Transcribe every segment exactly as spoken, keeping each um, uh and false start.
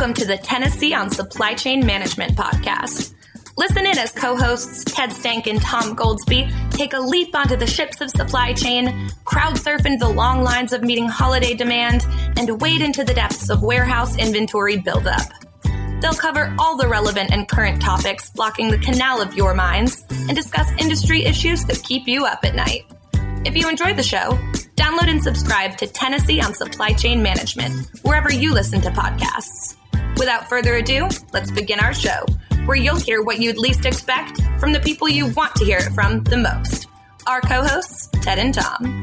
Welcome to the Tennessee on Supply Chain Management podcast. Listen in as co-hosts Ted Stank and Tom Goldsby take a leap onto the ships of supply chain, crowd surf into the long lines of meeting holiday demand, and wade into the depths of warehouse inventory buildup. They'll cover all the relevant and current topics blocking the canal of your minds and discuss industry issues that keep you up at night. If you enjoyed the show, download and subscribe to Tennessee on Supply Chain Management, wherever you listen to podcasts. Without further ado, let's begin our show, where you'll hear what you'd least expect from the people you want to hear it from the most. Our co-hosts, Ted and Tom.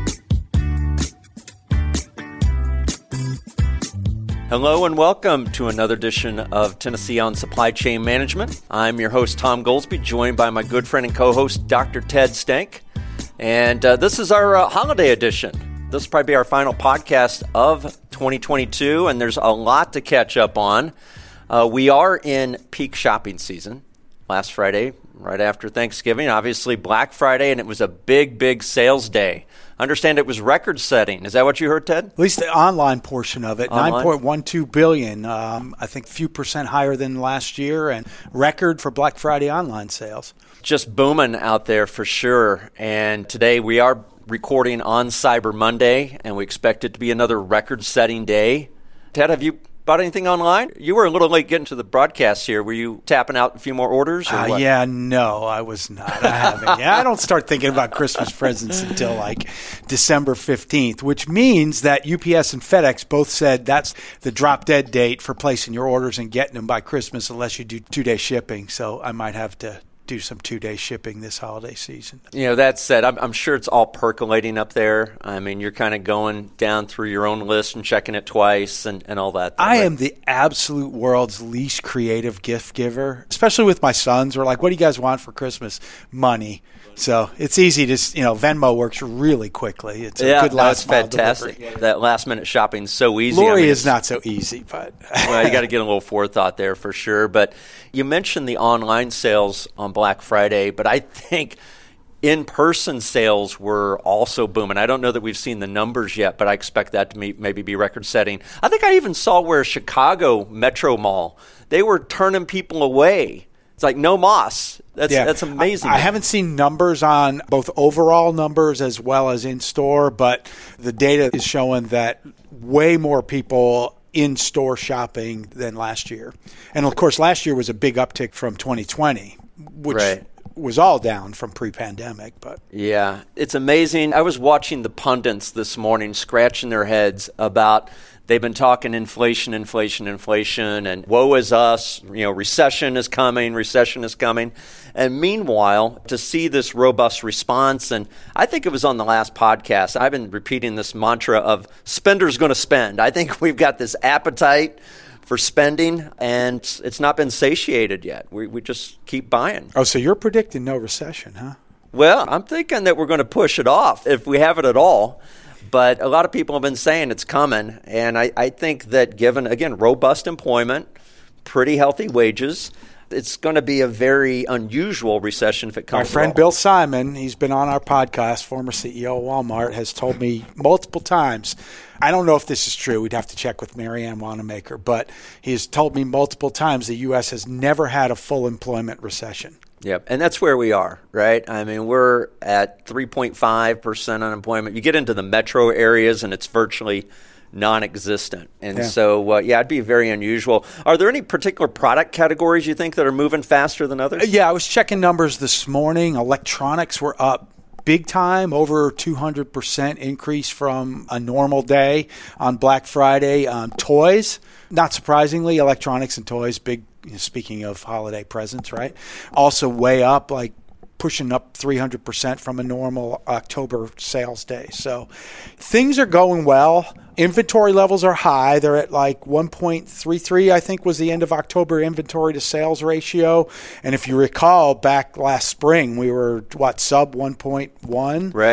Hello and welcome to another edition of Tennessee on Supply Chain Management. I'm your host, Tom Goldsby, joined by my good friend and co-host, Doctor Ted Stank. And uh, this is our uh, holiday edition. This will probably be our final podcast of twenty twenty-two, and there's a lot to catch up on. Uh, we are in peak shopping season. Last Friday, right after Thanksgiving, obviously Black Friday, and it was a big, big sales day. I understand it was record-setting. Is that what you heard, Ted? At least the online portion of it, online? nine point one two billion dollars. Um, I think a few percent higher than last year, and record for Black Friday online sales. Just booming out there for sure. And today we are recording on Cyber Monday, and we expect it to be another record-setting day. Ted, have you bought anything online? You were a little late getting to the broadcast here. Were you tapping out a few more orders? Or uh, what? Yeah, no, I was not. I haven't. Yeah, I don't start thinking about Christmas presents until like December fifteenth, which means that U P S and FedEx both said that's the drop-dead date for placing your orders and getting them by Christmas unless you do two-day shipping. So I might have to do some two-day shipping this holiday season. You know, that said, I'm, I'm sure it's all percolating up there. I mean, you're kind of going down through your own list and checking it twice and, and all that. I am the absolute world's least creative gift giver, especially with my sons. We're like, what do you guys want for Christmas? Money. So it's easy to, you know, Venmo works really quickly. It's a yeah, good last no, it's fantastic. Delivery. That last minute shopping is so easy. Lori I mean, is not so easy, but well, you got to get a little forethought there for sure. But you mentioned the online sales on Black Friday, but I think in-person sales were also booming. I don't know that we've seen the numbers yet, but I expect that to be, maybe be record-setting. I think I even saw where Chicago Metro Mall, they were turning people away. It's like no moss. That's yeah. that's amazing. I, I haven't seen numbers on both overall numbers as well as in-store, but the data is showing that way more people in-store shopping than last year. And, of course, last year was a big uptick from twenty twenty, which right. was all down from pre-pandemic. But yeah, it's amazing. I was watching the pundits this morning scratching their heads about they've been talking inflation, inflation, inflation, and woe is us, you know, recession is coming, recession is coming. And meanwhile, to see this robust response, and I think it was on the last podcast, I've been repeating this mantra of spender's going to spend. I think we've got this appetite for spending, and it's not been satiated yet. We we just keep buying. Oh, so you're predicting no recession, huh? Well, I'm thinking that we're going to push it off if we have it at all. But a lot of people have been saying it's coming, and I, I think that given, again, robust employment, pretty healthy wages, it's going to be a very unusual recession if it comes. My friend Bill Simon, he's been on our podcast, former C E O of Walmart, has told me multiple times, I don't know if this is true, we'd have to check with Marianne Wanamaker, but he has told me multiple times the U S has never had a full employment recession. Yep, and that's where we are, right? I mean, we're at three point five percent unemployment. You get into the metro areas, and it's virtually non-existent. And yeah. so, uh, yeah, it'd be very unusual. Are there any particular product categories you think that are moving faster than others? Yeah, I was checking numbers this morning. Electronics were up big time, over two hundred percent increase from a normal day on Black Friday. Um, toys, not surprisingly, electronics and toys, big. Speaking of holiday presents, right? Also way up, like pushing up three hundred percent from a normal October sales day. So things are going well. Inventory levels are high. They're at like one point three three, I think, was the end of October inventory to sales ratio. And if you recall, back last spring, we were, what, sub one point one? Right. But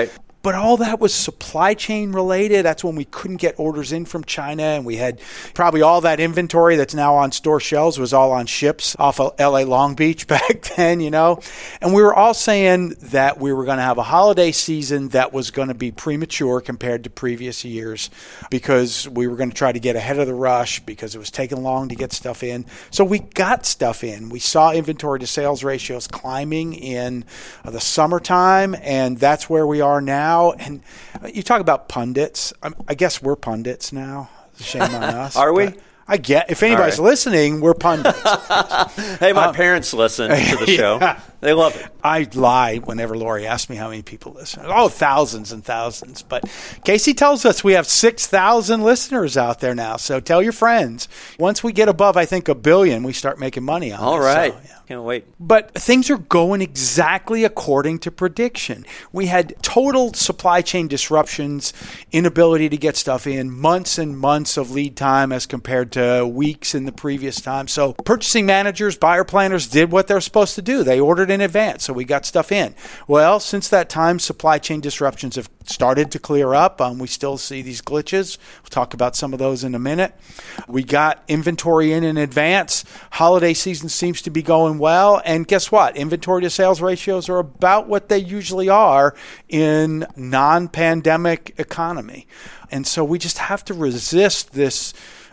But all that was supply chain related. That's when we couldn't get orders in from China, and we had probably all that inventory that's now on store shelves was all on ships off of L A Long Beach back then, you know. And we were all saying that we were going to have a holiday season that was going to be premature compared to previous years because we were going to try to get ahead of the rush because it was taking long to get stuff in. So we got stuff in. We saw inventory to sales ratios climbing in the summertime, and that's where we are now. And you talk about pundits. I guess we're pundits now. Shame on us. Are we? I get. If anybody's right. listening, we're pundits. Hey, my um, parents listen to the show. Yeah. They love it. I lie whenever Lori asks me how many people listen. Oh, thousands and thousands. But Casey tells us we have six thousand listeners out there now. So tell your friends. Once we get above, I think, a billion, we start making money on it. All right. So, yeah. Can't wait. But things are going exactly according to prediction. We had total supply chain disruptions, inability to get stuff in, months and months of lead time as compared to weeks in the previous time. So purchasing managers, buyer planners did what they're supposed to do. They ordered in advance, so we got stuff in. Well, since that time, supply chain disruptions have started to clear up. Um, we still see these glitches. We'll talk about some of those in a minute. We got inventory in in advance. Holiday season seems to be going well. And guess what? Inventory to sales ratios are about what they usually are in non-pandemic economy. And so we just have to resist this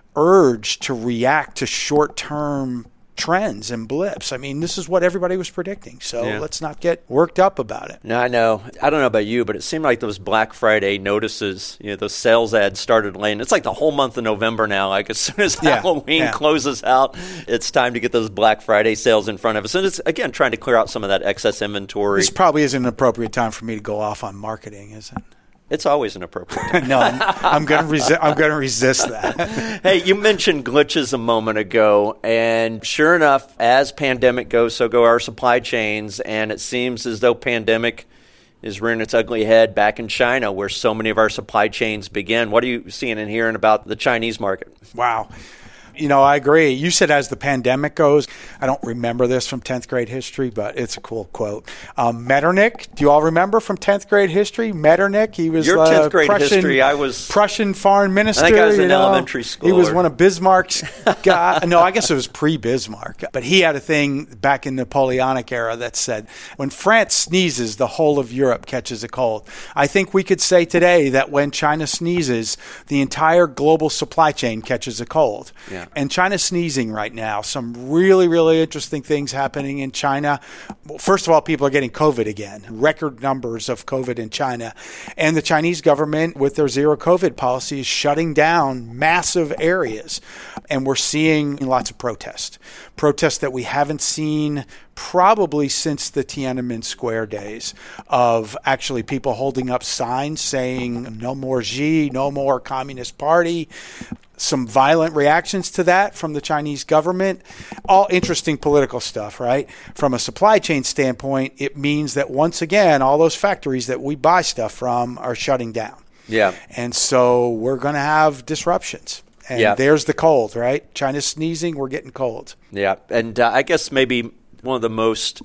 urge to react to short-term trends and blips. I mean, this is what everybody was predicting. So yeah. let's not get worked up about it. No, I know. I don't know about you, but it seemed like those Black Friday notices, you know, those sales ads started laying. It's like the whole month of November now. Like as soon as yeah. Halloween yeah. closes out, it's time to get those Black Friday sales in front of us. And it's, again, trying to clear out some of that excess inventory. This probably isn't an appropriate time for me to go off on marketing, is it? It's always an appropriate time. No, I'm, I'm going to resi- I'm going to resist that. Hey, you mentioned glitches a moment ago, and sure enough, as pandemic goes, so go our supply chains, and it seems as though pandemic is rearing its ugly head back in China, where so many of our supply chains begin. What are you seeing and hearing about the Chinese market? Wow. You know, I agree. You said as the pandemic goes, I don't remember this from tenth grade history, but it's a cool quote. Um, Metternich, do you all remember from tenth grade history? Metternich, he was Your uh, tenth grade Prussian, history, I was... Prussian foreign minister. I think I was in you know? elementary school. He was one of Bismarck's guys. No, I guess it was pre-Bismarck. But he had a thing back in the Napoleonic era that said, when France sneezes, the whole of Europe catches a cold. I think we could say today that when China sneezes, the entire global supply chain catches a cold. Yeah. And China's sneezing right now. Some really, really interesting things happening in China. First of all, people are getting COVID again. Record numbers of COVID in China. And the Chinese government, with their zero COVID policy, is shutting down massive areas. And we're seeing lots of protests. Protests that we haven't seen probably since the Tiananmen Square days of actually people holding up signs saying no more Xi, no more Communist Party. Some violent reactions to that from the Chinese government. All interesting political stuff, right? From a supply chain standpoint, it means that once again, all those factories that we buy stuff from are shutting down. Yeah. And so we're going to have disruptions. And yeah. there's the cold, right? China's sneezing, we're getting cold. Yeah. And uh, I guess maybe one of the most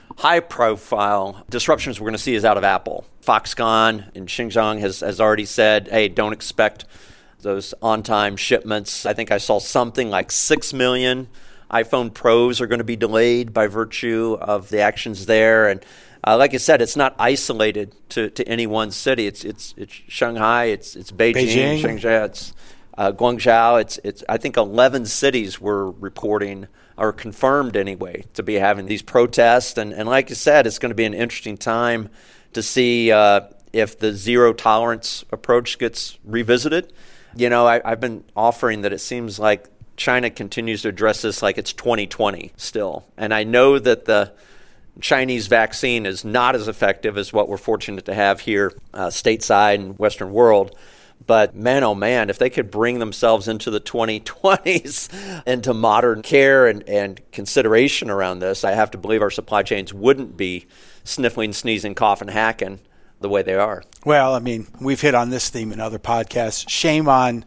high-profile disruptions we're going to see is out of Apple. Foxconn in Xinjiang has, has already said, hey, don't expect those on-time shipments. I think I saw something like six million iPhone Pros are going to be delayed by virtue of the actions there. And uh, like I said, it's not isolated to, to any one city. It's it's it's Shanghai, it's it's Beijing, Beijing. Shenzhen, it's uh, Guangzhou. It's it's I think eleven cities were reporting or confirmed anyway to be having these protests. And and like I said, it's going to be an interesting time to see uh, if the zero tolerance approach gets revisited. You know, I, I've been offering that it seems like China continues to address this like it's twenty twenty still. And I know that the Chinese vaccine is not as effective as what we're fortunate to have here uh, stateside in Western world. But man, oh man, if they could bring themselves into the twenty twenties, into modern care and, and consideration around this, I have to believe our supply chains wouldn't be sniffling, sneezing, coughing, hacking the way they are. Well, I mean, we've hit on this theme in other podcasts. Shame on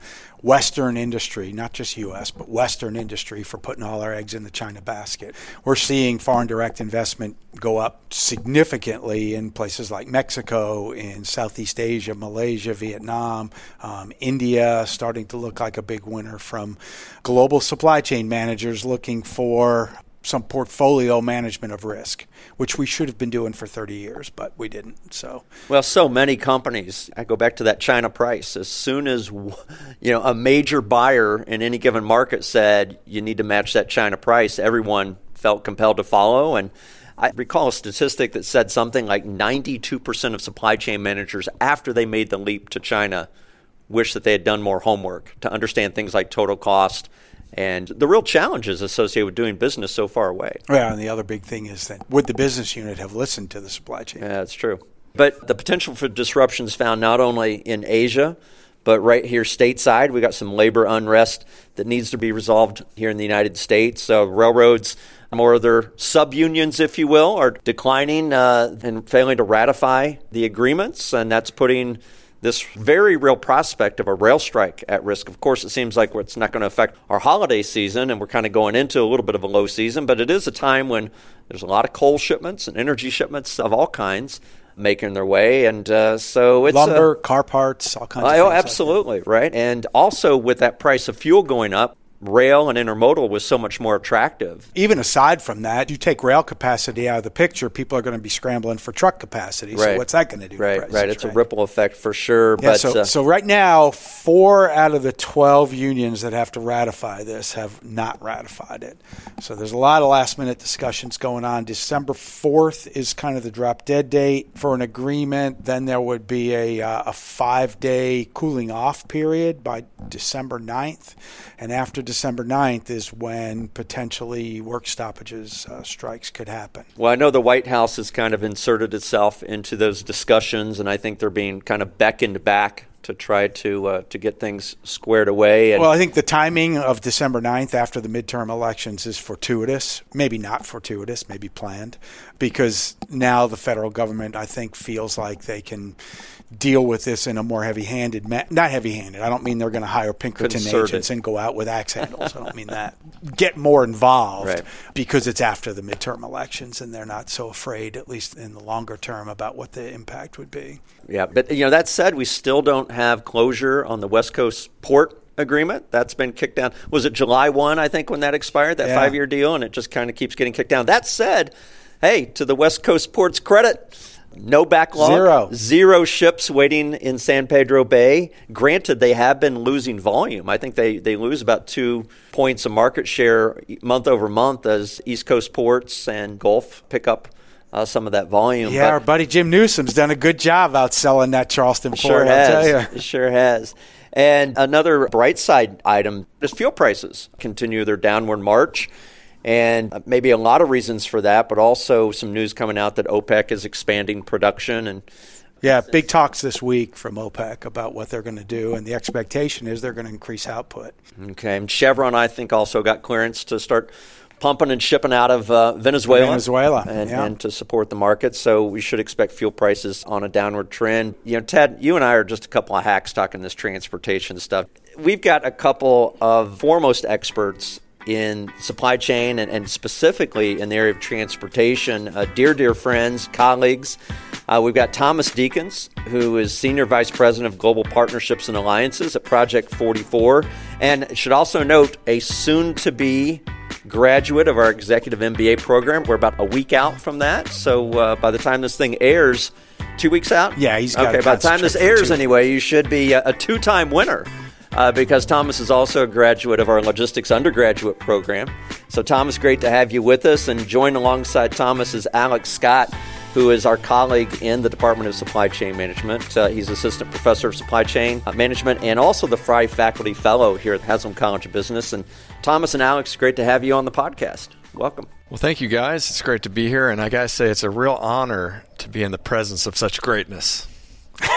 Western industry, not just U S, but Western industry for putting all our eggs in the China basket. We're seeing foreign direct investment go up significantly in places like Mexico, in Southeast Asia, Malaysia, Vietnam, um, India, starting to look like a big winner from global supply chain managers looking for some portfolio management of risk, which we should have been doing for thirty years, but we didn't. So, well, so many companies, I go back to that China price. As soon as, you know, a major buyer in any given market said you need to match that China price, everyone felt compelled to follow. And I recall a statistic that said something like ninety-two percent of supply chain managers, after they made the leap to China, wish that they had done more homework to understand things like total cost and the real challenges associated with doing business so far away. Yeah, and the other big thing is that would the business unit have listened to the supply chain? Yeah, that's true. But the potential for disruptions found not only in Asia, but right here stateside. We got some labor unrest that needs to be resolved here in the United States. So railroads, more of their sub-unions, if you will, are declining uh, and failing to ratify the agreements, and that's putting this very real prospect of a rail strike at risk. Of course, it seems like it's not going to affect our holiday season, and we're kind of going into a little bit of a low season, but it is a time when there's a lot of coal shipments and energy shipments of all kinds making their way, and uh, so it's lumber, uh, car parts, all kinds of oh, things. Oh, absolutely, like right. And also with that price of fuel going up, rail and intermodal was so much more attractive. Even aside from that, you take rail capacity out of the picture, people are going to be scrambling for truck capacity. So right. what's that going to do? Right, to prices, right. It's right? a ripple effect for sure. Yeah, but so, uh, so right now, four out of the twelve unions that have to ratify this have not ratified it. So there's a lot of last-minute discussions going on. December fourth is kind of the drop-dead date for an agreement. Then there would be a, uh, a five-day cooling-off period by December ninth. And after December ninth is when potentially work stoppages, uh, strikes could happen. Well, I know the White House has kind of inserted itself into those discussions, and I think they're being kind of beckoned back to try to uh, to get things squared away. And well, I think the timing of December ninth after the midterm elections is fortuitous, maybe not fortuitous, maybe planned, because now the federal government, I think, feels like they can deal with this in a more heavy-handed, ma- not heavy-handed. I don't mean they're going to hire Pinkerton Concerted. agents and go out with axe handles. I don't mean that. Get more involved right. because it's after the midterm elections and they're not so afraid, at least in the longer term, about what the impact would be. Yeah, but you know that said, we still don't have closure on the West Coast port agreement. That's been kicked down. Was it July first, I think, when that expired, that yeah. five-year deal, and it just kind of keeps getting kicked down. That said, hey, to the West Coast port's credit, no backlog. Zero. Zero ships waiting in San Pedro Bay. Granted, they have been losing volume. I think they, they lose about two points of market share month over month as East Coast ports and Gulf pick up uh, some of that volume. Yeah, but our buddy Jim Newsom's done a good job outselling that Charleston port, sure I'll tell has. you. It sure has. And another bright side item is fuel prices continue their downward march. And maybe a lot of reasons for that, but also some news coming out that OPEC is expanding production. And yeah, big talks this week from OPEC about what they're going to do, and the expectation is they're going to increase output. Okay, and Chevron, I think, also got clearance to start pumping and shipping out of uh, Venezuela, Venezuela, and, yeah. and to support the market. So we should expect fuel prices on a downward trend. You know, Ted, you and I are just a couple of hacks talking this transportation stuff. We've got a couple of foremost experts in supply chain and, and specifically in the area of transportation, uh, dear, dear friends, colleagues. Uh, we've got Thomas Deakins, who is Senior Vice President of Global Partnerships and Alliances at Project forty-four, and should also note a soon-to-be graduate of our Executive M B A program. We're about a week out from that, so uh, by the time this thing airs, two weeks out? Yeah, he's got Okay, by the time this airs anyway, you should be a, a two-time winner. Uh, because Thomas is also a graduate of our logistics undergraduate program. So, Thomas, great to have you with us. And joined alongside Thomas is Alex Scott, who is our colleague in the Department of Supply Chain Management. Uh, he's Assistant Professor of Supply Chain Management and also the Frye Faculty Fellow here at Haslam College of Business. And Thomas and Alex, great to have you on the podcast. Welcome. Well, thank you, guys. It's great to be here. And I got to say, it's a real honor to be in the presence of such greatness.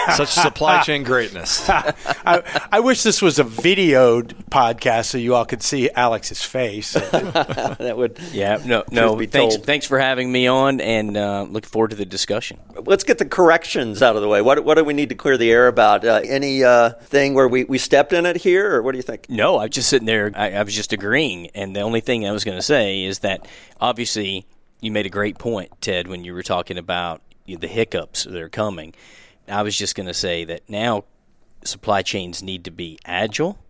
Such supply chain greatness. I, I wish this was a videoed podcast so you all could see Alex's face. That would yeah no no be thanks told. thanks for having me on, and uh, looking forward to the discussion. Let's get the corrections out of the way. What what do we need to clear the air about? Uh, any uh, thing where we, we stepped in it here, or what do you think? No, I was just sitting there. I, I was just agreeing, and the only thing I was going to say is that obviously you made a great point, Ted, when you were talking about you know, the hiccups that are coming. I was just going to say that now supply chains need to be agile,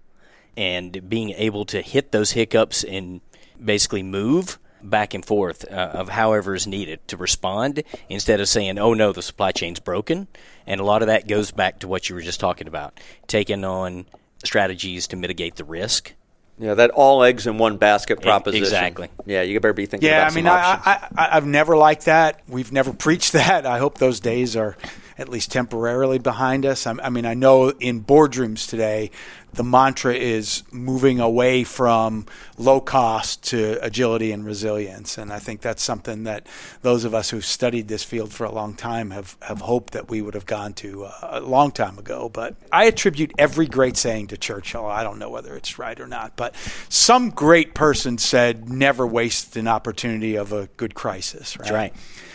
and being able to hit those hiccups and basically move back and forth uh, of however is needed to respond, instead of saying, oh no, the supply chain's broken. And a lot of that goes back to what you were just talking about, taking on strategies to mitigate the risk. Yeah, that all eggs in one basket proposition. Exactly. Yeah, you better be thinking yeah, about I mean, some I, options. I, I, I've never liked that. We've never preached that. I hope those days are at least temporarily behind us. I, I mean, I know in boardrooms today, the mantra is moving away from low cost to agility and resilience. And I think that's something that those of us who've studied this field for a long time have, have hoped that we would have gone to uh, a long time ago. But I attribute every great saying to Churchill. I don't know whether it's right or not, but some great person said, never waste an opportunity of a good crisis. Right? That's right.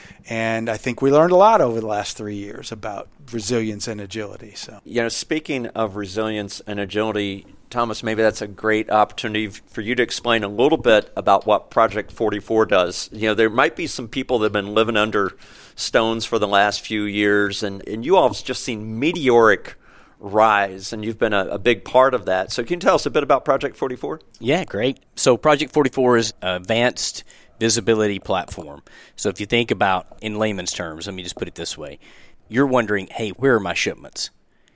And I think we learned a lot over the last three years about resilience and agility. So, you know, speaking of resilience and agility, Thomas, maybe that's a great opportunity for you to explain a little bit about what Project forty-four does. You know, there might be some people that have been living under stones for the last few years, and, and you all have just seen meteoric rise, and you've been a, a big part of that. So can you tell us a bit about Project forty-four? Yeah, great. So Project forty-four is advanced visibility platform. So if you think about, in layman's terms, let me just put it this way. You're wondering, hey, where are my shipments?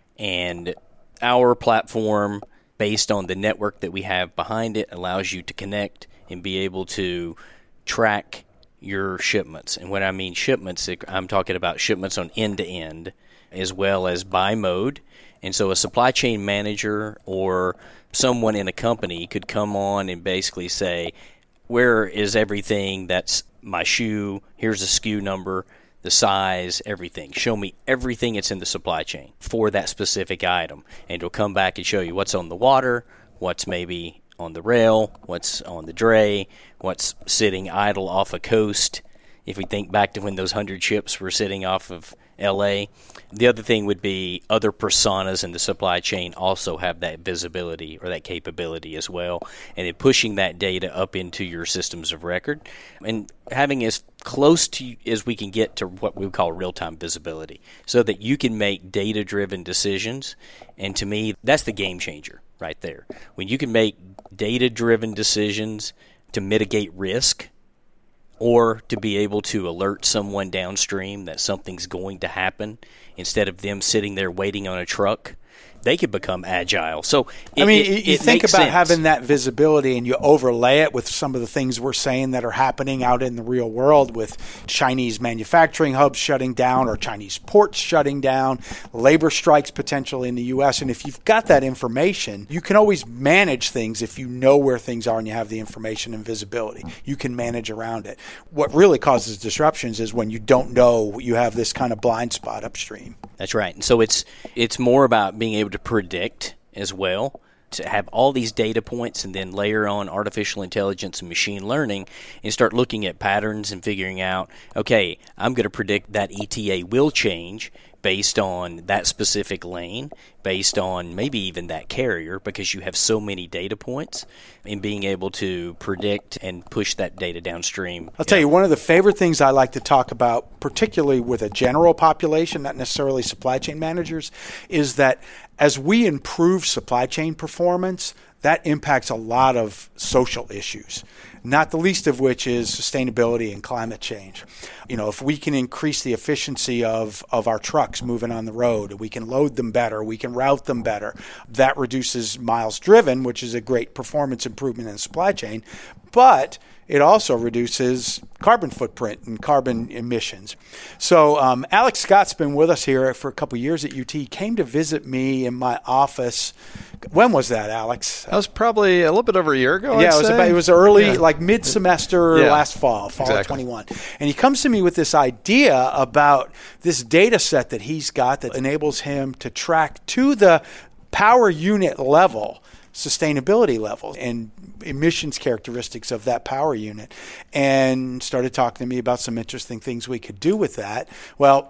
And our platform, based on the network that we have behind it, allows you to connect and be able to track your shipments. And when I mean shipments, I'm talking about shipments on end-to-end as well as by mode. And so a supply chain manager or someone in a company could come on and basically say, where is everything that's my shoe? Here's the S K U number, the size, everything. Show me everything that's in the supply chain for that specific item. And it'll come back and show you what's on the water, what's maybe on the rail, what's on the dray, what's sitting idle off a coast. If we think back to when those hundred ships were sitting off of L A. The other thing would be other personas in the supply chain also have that visibility or that capability as well, and then pushing that data up into your systems of record and having as close to as we can get to what we would call real-time visibility so that you can make data-driven decisions. And to me, that's the game changer right there. When you can make data-driven decisions to mitigate risk, or to be able to alert someone downstream that something's going to happen instead of them sitting there waiting on a truck, they could become agile. So it, I mean, it, you it think makes about sense. having that visibility and you overlay it with some of the things we're saying that are happening out in the real world with Chinese manufacturing hubs shutting down or Chinese ports shutting down, labor strikes potentially in the U S. And if you've got that information, you can always manage things if you know where things are and you have the information and visibility. You can manage around it. What really causes disruptions is when you don't know you have this kind of blind spot upstream. That's right. And so it's it's more about being able to predict as well, to have all these data points and then layer on artificial intelligence and machine learning and start looking at patterns and figuring out, okay, I'm going to predict that E T A will change based on that specific lane, based on maybe even that carrier, because you have so many data points, and being able to predict and push that data downstream. I'll tell you, one of the favorite things I like to talk about, particularly with a general population, not necessarily supply chain managers, is that as we improve supply chain performance, that impacts a lot of social issues, not the least of which is sustainability and climate change. You know, if we can increase the efficiency of, of our trucks moving on the road, we can load them better, we can route them better, that reduces miles driven, which is a great performance improvement in the supply chain. But it also reduces carbon footprint and carbon emissions. So um, Alex Scott's been with us here for a couple of years at U T. He came to visit me in my office. When was that, Alex? That was probably a little bit over a year ago. Yeah, I'd it was say. about, it was early, yeah. like mid-semester Yeah. last fall, fall Exactly. of twenty-one. And he comes to me with this idea about this data set that he's got that enables him to track to the power unit level sustainability level and emissions characteristics of that power unit, and started talking to me about some interesting things we could do with that. Well,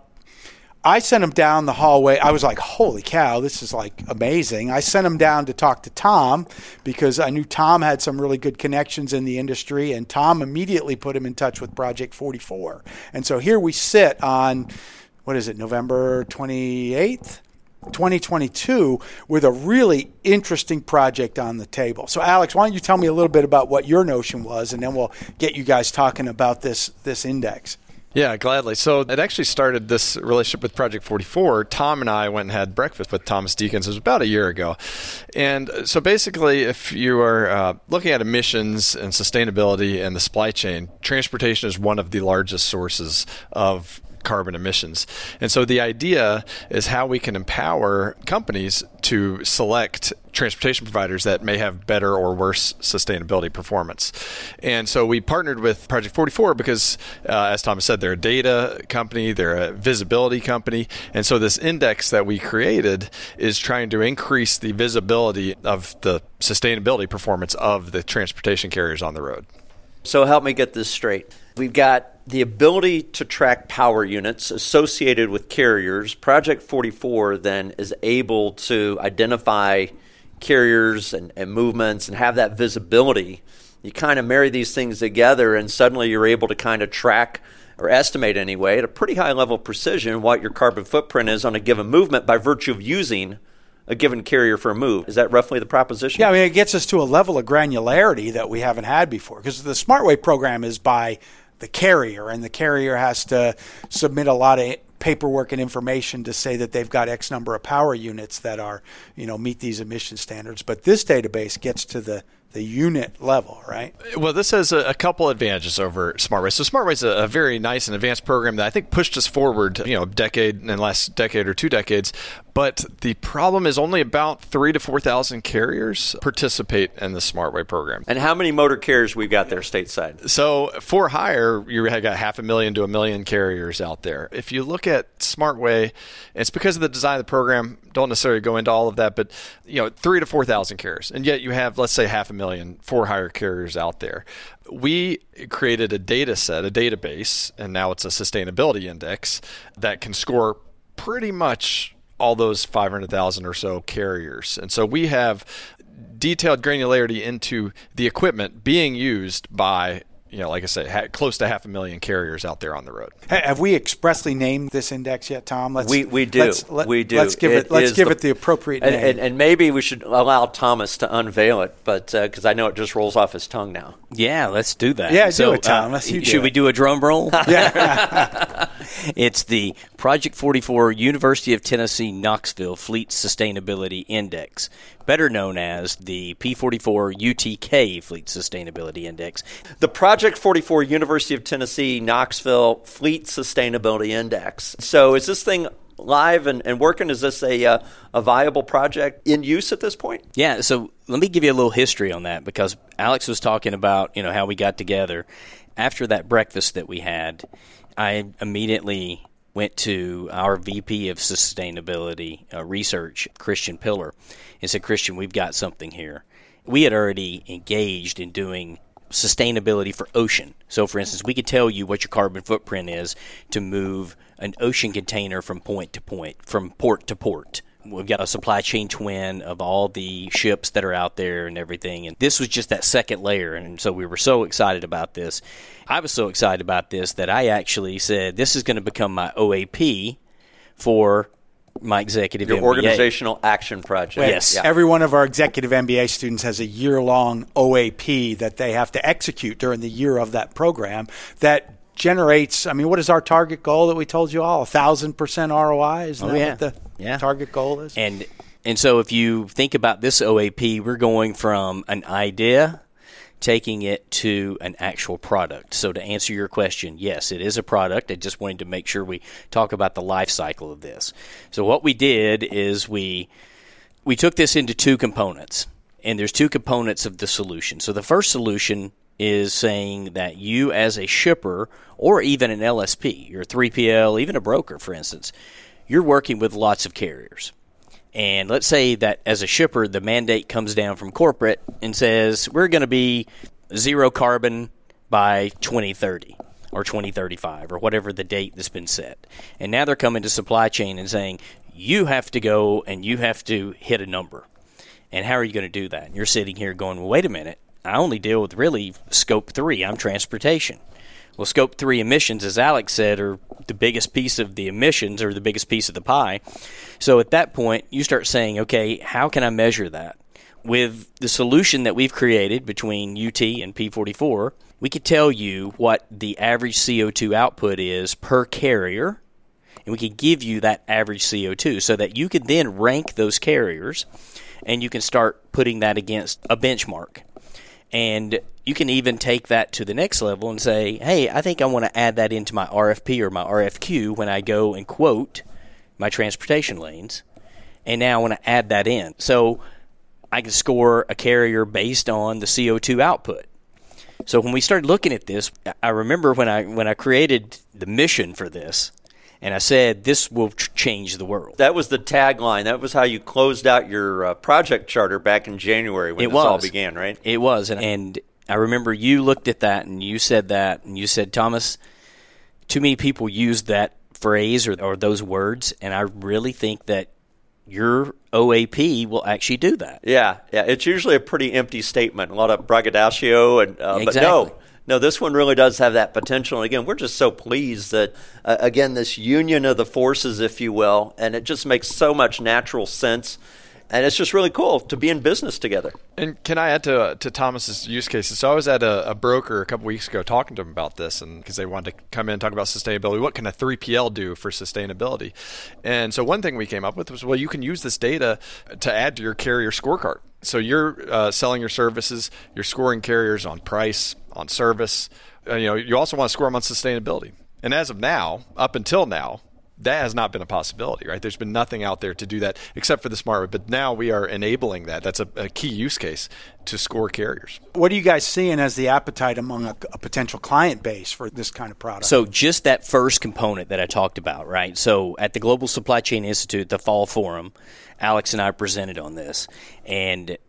I sent him down the hallway. I was like, holy cow, this is like amazing. I sent him down to talk to Tom because I knew Tom had some really good connections in the industry, and Tom immediately put him in touch with Project forty-four. And so here we sit on, what is it, November twenty-eighth? twenty twenty-two with a really interesting project on the table. So Alex, why don't you tell me a little bit about what your notion was, and then we'll get you guys talking about this this index. Yeah, gladly. So it actually started this relationship with Project forty-four. Tom and I went and had breakfast with Thomas Deakins. It was about a year ago. And so basically, if you are uh, looking at emissions and sustainability and the supply chain, transportation is one of the largest sources of carbon emissions. And so the idea is how we can empower companies to select transportation providers that may have better or worse sustainability performance. And so we partnered with Project forty-four because, uh, as Thomas said, they're a data company, they're a visibility company. And so this index that we created is trying to increase the visibility of the sustainability performance of the transportation carriers on the road. So help me get this straight. We've got the ability to track power units associated with carriers. Project forty-four then is able to identify carriers and, and movements and have that visibility. You kind of marry these things together, and suddenly you're able to kind of track or estimate anyway at a pretty high level of precision what your carbon footprint is on a given movement by virtue of using a given carrier for a move. Is that roughly the proposition? Yeah, I mean, it gets us to a level of granularity that we haven't had before, because the SmartWay program is by the carrier, and the carrier has to submit a lot of paperwork and information to say that they've got X number of power units that are, you know, meet these emission standards. But this database gets to the the unit level, right? Well, this has a, a couple advantages over SmartWay. So SmartWay is a, a very nice and advanced program that I think pushed us forward, you know, a decade in the last decade or two decades. But the problem is only about three to four thousand carriers participate in the SmartWay program. And how many motor carriers we've got there stateside? So for hire, you got half a million to a million carriers out there. If you look at SmartWay, it's because of the design of the program. Don't necessarily go into all of that, but you know, three to four thousand carriers, and yet you have, let's say, half a million for hire carriers out there. We created a data set, a database, and now it's a sustainability index that can score pretty much all those five hundred thousand or so carriers. And so we have detailed granularity into the equipment being used by, you know, like I say, ha- close to half a million carriers out there on the road. Hey, have we expressly named this index yet, Tom? Let's, we we do. Let's, let, we do. Let's give it. it let's give the, it the appropriate and, name. And, and maybe we should allow Thomas to unveil it, but because uh, I know it just rolls off his tongue now. Yeah, let's do that. Yeah, so, do it, Tom. Let's uh, you do should it. we do a drum roll? Yeah. It's the Project forty-four University of Tennessee Knoxville Fleet Sustainability Index, better known as the P forty-four U T K Fleet Sustainability Index. The Project forty-four University of Tennessee Knoxville Fleet Sustainability Index. So is this thing live and, and working? Is this a uh, a viable project in use at this point? Yeah, so let me give you a little history on that, because Alex was talking about, you know, how we got together. After that breakfast that we had, I immediately went to our V P of Sustainability uh, Research, Christian Pillar, and said, Christian, we've got something here. We had already engaged in doing sustainability for ocean. So, for instance, we could tell you what your carbon footprint is to move an ocean container from point to point, from port to port. We've got a supply chain twin of all the ships that are out there and everything. And this was just that second layer. And so we were so excited about this. I was so excited about this that I actually said, this is going to become my O A P for my executive Your M B A. organizational action project. Yes. Yeah. Every one of our executive M B A students has a year-long O A P that they have to execute during the year of that program that generates, I mean, what is our target goal that we told you all? A thousand percent R O I? Isn't Oh, that yeah. what the Yeah. target goal is? And and so if you think about this O A P, we're going from an idea taking it to an actual product. So to answer your question, yes, it is a product. I just wanted to make sure we talk about the life cycle of this. So what we did is we we took this into two components, and there's two components of the solution. So the first solution is saying that you as a shipper or even an L S P, you're a three P L, even a broker, for instance, you're working with lots of carriers. And let's say that as a shipper, the mandate comes down from corporate and says, we're going to be zero carbon by twenty thirty or twenty thirty-five or whatever the date that's been set. And now they're coming to supply chain and saying, you have to go and you have to hit a number. And how are you going to do that? And you're sitting here going, well, wait a minute. I only deal with really scope three. I'm transportation. Well, scope three emissions, as Alex said, are the biggest piece of the emissions or the biggest piece of the pie. So at that point, you start saying, okay, how can I measure that? With the solution that we've created between U T and P forty-four, we could tell you what the average C O two output is per carrier, and we could give you that average C O two so that you could then rank those carriers, and you can start putting that against a benchmark. And you can even take that to the next level and say, hey, I think I want to add that into my R F P or my R F Q when I go and quote my transportation lanes. And now I want to add that in. So I can score a carrier based on the C O two output. So when we started looking at this, I remember when I when I created the mission for this, and I said, this will ch- change the world. That was the tagline. That was how you closed out your uh, project charter back in January when it this was. all began, right? It was. And, and I remember you looked at that and you said that, and you said, Thomas, too many people use that phrase or, or those words, and I really think that your O A P will actually do that. Yeah, yeah. It's usually a pretty empty statement, a lot of braggadocio, and uh, exactly. but no. No, this one really does have that potential. And again, we're just so pleased that, uh, again, this union of the forces, if you will, and it just makes so much natural sense. And it's just really cool to be in business together. And can I add to uh, to Thomas's use cases? So I was at a, a broker a couple weeks ago talking to them about this, and because they wanted to come in and talk about sustainability. What can a three P L do for sustainability? And so one thing we came up with was, well, you can use this data to add to your carrier scorecard. So you're uh, selling your services, you're scoring carriers on price, on service. Uh, you know, you also want to score them on sustainability. And as of now, up until now, that has not been a possibility, right? There's been nothing out there to do that except for the SmartRate. But now we are enabling that. That's a, a key use case to score carriers. What are you guys seeing as the appetite among a, a potential client base for this kind of product? So just that first component that I talked about, right? So at the Global Supply Chain Institute, the fall forum, Alex and I presented on this, and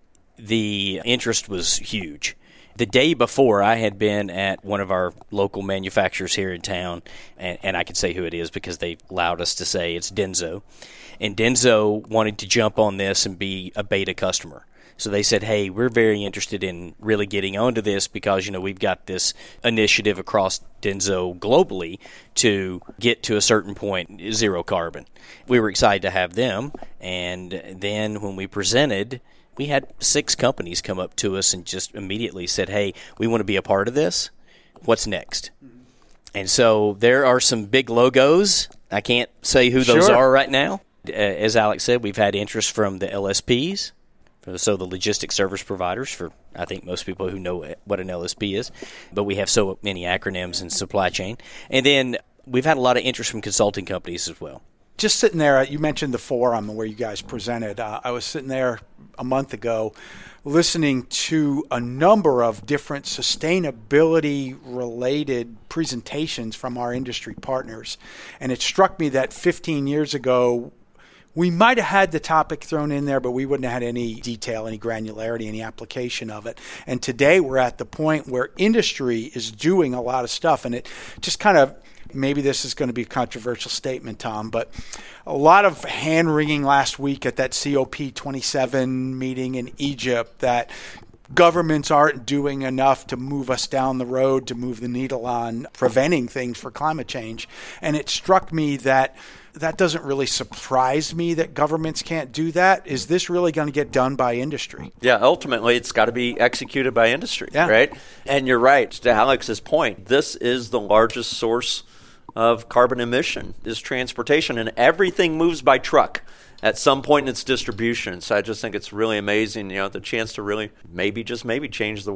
the interest was huge. The day before, I had been at one of our local manufacturers here in town, and, and I can say who it is because they allowed us to say it's Denso. And Denso wanted to jump on this and be a beta customer. So they said, hey, we're very interested in really getting onto this because, you know, we've got this initiative across Denso globally to get to a certain point, zero carbon. We were excited to have them. And then when we presented, we had six companies come up to us and just immediately said, hey, we want to be a part of this. What's next? Mm-hmm. And so there are some big logos. I can't say who those sure. are right now. As Alex said, we've had interest from the L S Ps, so the logistics service providers, for I think most people who know what an L S P is. But we have so many acronyms in supply chain. And then we've had a lot of interest from consulting companies as well. Just sitting there, you mentioned the forum where you guys presented. Uh, I was sitting there a month ago listening to a number of different sustainability-related presentations from our industry partners. And it struck me that fifteen years ago, we might have had the topic thrown in there, but we wouldn't have had any detail, any granularity, any application of it. And today we're at the point where industry is doing a lot of stuff, and it just kind of, maybe this is going to be a controversial statement, Tom, but a lot of hand-wringing last week at that C O P twenty-seven meeting in Egypt that governments aren't doing enough to move us down the road, to move the needle on preventing things for climate change. And it struck me that that doesn't really surprise me that governments can't do that. Is this really going to get done by industry? Yeah, ultimately it's got to be executed by industry, yeah. right? And you're right, to Alex's point, this is the largest source of carbon emission, is transportation, and everything moves by truck at some point in its distribution. So I just think it's really amazing, you know, the chance to really maybe, just maybe change the world.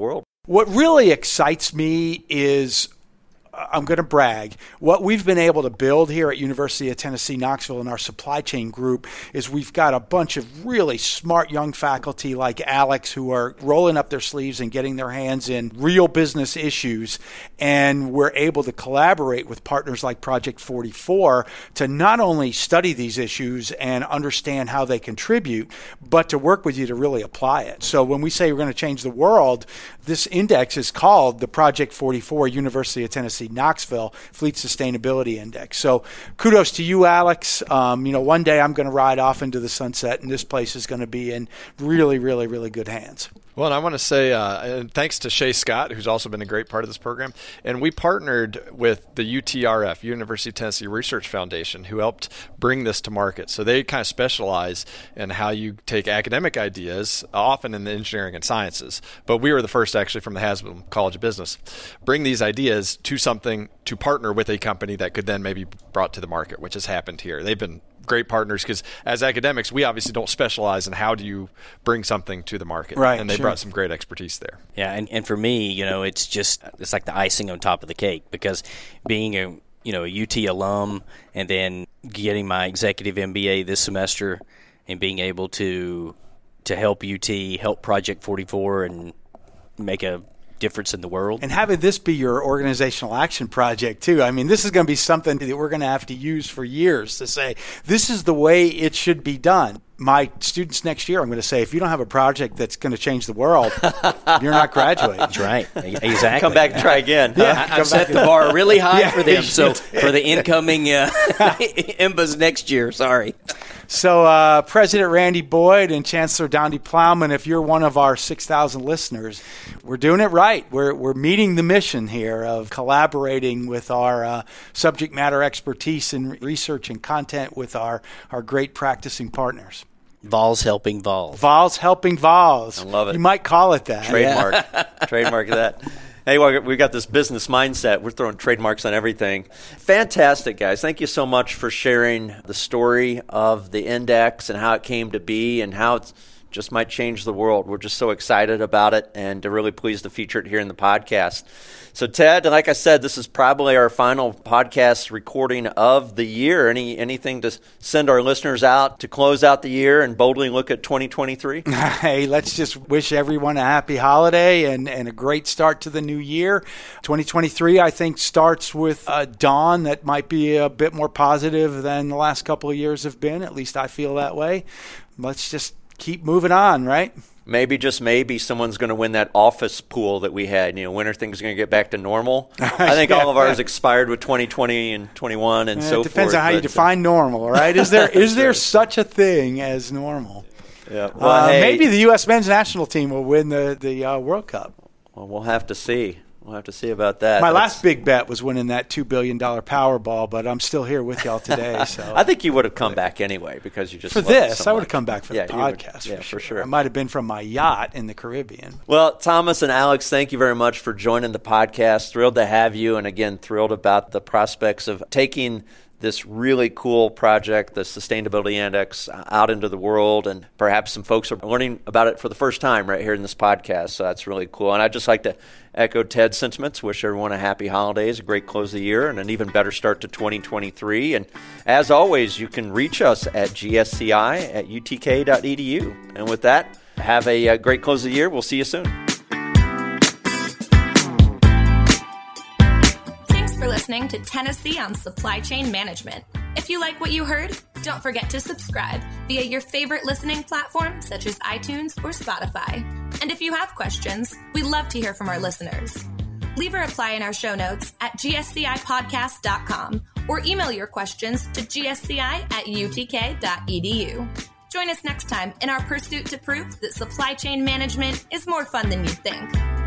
What really excites me is, I'm going to brag, what we've been able to build here at University of Tennessee, Knoxville in our supply chain group is we've got a bunch of really smart young faculty like Alex who are rolling up their sleeves and getting their hands in real business issues. And we're able to collaborate with partners like Project forty-four to not only study these issues and understand how they contribute, but to work with you to really apply it. So when we say we're going to change the world, this index is called the Project forty-four University of Tennessee Knoxville Fleet Sustainability Index. So kudos to you, Alex. Um, you know, one day I'm going to ride off into the sunset, and this place is going to be in really, really, really good hands. Well, and I want to say uh, and thanks to Shay Scott, who's also been a great part of this program. And we partnered with the U T R F, University of Tennessee Research Foundation, who helped bring this to market. So they kind of specialize in how you take academic ideas, often in the engineering and sciences. But we were the first, actually, from the Haslam College of Business, bring these ideas to something to partner with a company that could then maybe be brought to the market, which has happened here. They've been great partners because as academics, we obviously don't specialize in how do you bring something to the market. Right, and they sure. brought some great expertise there. Yeah, and, and for me, you know, it's just it's like the icing on top of the cake because being a you know a U T alum and then getting my executive M B A this semester and being able to to help U T, help Project forty-four, and make a difference in the world. And having this be your organizational action project too. I mean, this is going to be something that we're going to have to use for years to say, this is the way it should be done. My students next year, I'm going to say, if you don't have a project that's going to change the world, you're not graduating. That's right. Exactly. Come back and try again. Yeah, I, I've set the bar really high yeah, for them. So for the incoming uh, I M B As next year, sorry. So uh, President Randy Boyd and Chancellor Dondi Plowman, if you're one of our six thousand listeners, we're doing it right. We're we're meeting the mission here of collaborating with our uh, subject matter expertise in research and content with our, our great practicing partners. Vols helping Vols. Vols helping Vols. I love it. You might call it that. Trademark. Yeah. Trademark that. Hey, well, we got this business mindset. We're throwing trademarks on everything. Fantastic, guys. Thank you so much for sharing the story of the index and how it came to be and how it just might change the world. We're just so excited about it and really pleased to feature it here in the podcast. So, Ted, like I said, this is probably our final podcast recording of the year. Any anything to send our listeners out to close out the year and boldly look at twenty twenty-three? Hey, let's just wish everyone a happy holiday and, and a great start to the new year. twenty twenty-three, I think, starts with a dawn that might be a bit more positive than the last couple of years have been. At least I feel that way. Let's just keep moving on, right? Maybe, just maybe, someone's going to win that office pool that we had. You know, when are things going to get back to normal? I think yeah, all of ours yeah. expired with twenty twenty and twenty-one and yeah, so forth. It depends forth, on how you define normal, right? Is there is there such a thing as normal? Yeah. Well, uh, hey, maybe the U S men's national team will win the, the uh, World Cup. Well, we'll have to see. We'll have to see about that. My That's, last big bet was winning that two billion dollars Powerball, but I'm still here with y'all today. So I think you would have come back anyway because you just for this. So I would have come back for yeah, the podcast. Would, yeah, for, sure. for sure. I might have been from my yacht in the Caribbean. Well, Thomas and Alex, thank you very much for joining the podcast. Thrilled to have you, and again, thrilled about the prospects of taking this really cool project, the Sustainability Index, out into the world, and perhaps some folks are learning about it for the first time right here in this podcast, so that's really cool. And I'd just like to echo Ted's sentiments, wish everyone a happy holidays, a great close of the year, and an even better start to twenty twenty-three. And as always, you can reach us at G S C I at U T K dot E D U. And with that, have a, a great close of the year. We'll see you soon. Listening to Tennessee on Supply Chain Management. If you like what you heard, don't forget to subscribe via your favorite listening platform such as iTunes or Spotify. And if you have questions, we'd love to hear from our listeners. Leave a reply in our show notes at G S C I podcast dot com or email your questions to G S C I at U T K dot E D U. Join us next time in our pursuit to prove that supply chain management is more fun than you think.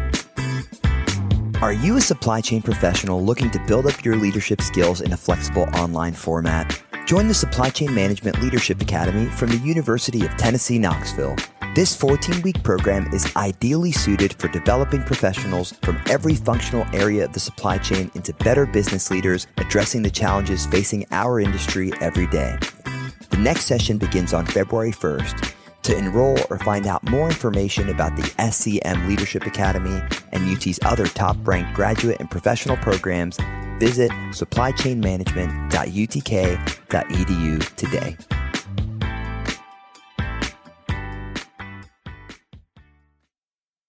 Are you a supply chain professional looking to build up your leadership skills in a flexible online format? Join the Supply Chain Management Leadership Academy from the University of Tennessee, Knoxville. This fourteen-week program is ideally suited for developing professionals from every functional area of the supply chain into better business leaders addressing the challenges facing our industry every day. The next session begins on February first. To enroll or find out more information about the S C M Leadership Academy and U T's other top-ranked graduate and professional programs, visit supply chain management dot u t k dot e d u today.